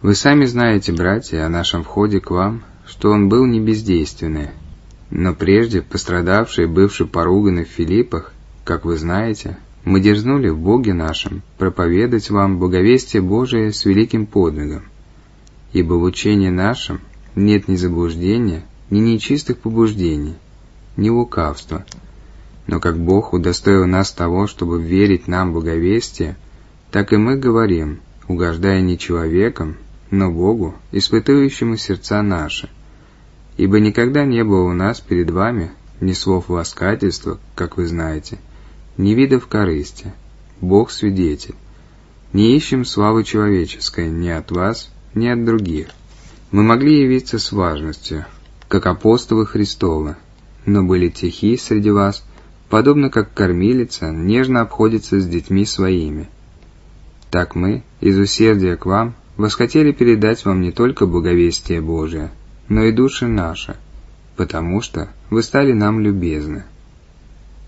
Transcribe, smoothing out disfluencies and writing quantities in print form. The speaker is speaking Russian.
Вы сами знаете, братья, о нашем входе к вам, что он был не бездейственный, но прежде пострадавший и бывший поруганы в Филиппах, как вы знаете, мы дерзнули в Боге нашем проповедать вам благовестие Божие с великим подвигом. Ибо в учении нашем нет ни заблуждения, ни нечистых побуждений, ни лукавства. Но как Бог удостоил нас того, чтобы верить нам благовестие, так и мы говорим, угождая не человеком, но Богу, испытующему сердца наши. Ибо никогда не было у нас перед вами ни слов ласкательства, как вы знаете, ни видов корысти. Бог свидетель. Не ищем славы человеческой ни от вас, ни от других. Мы могли явиться с важностью, как апостолы Христовы, но были тихи среди вас, подобно как кормилица нежно обходится с детьми своими. Так мы, из усердия к вам, восхотели передать вам не только благовестие Божие, но и души наши, потому что вы стали нам любезны.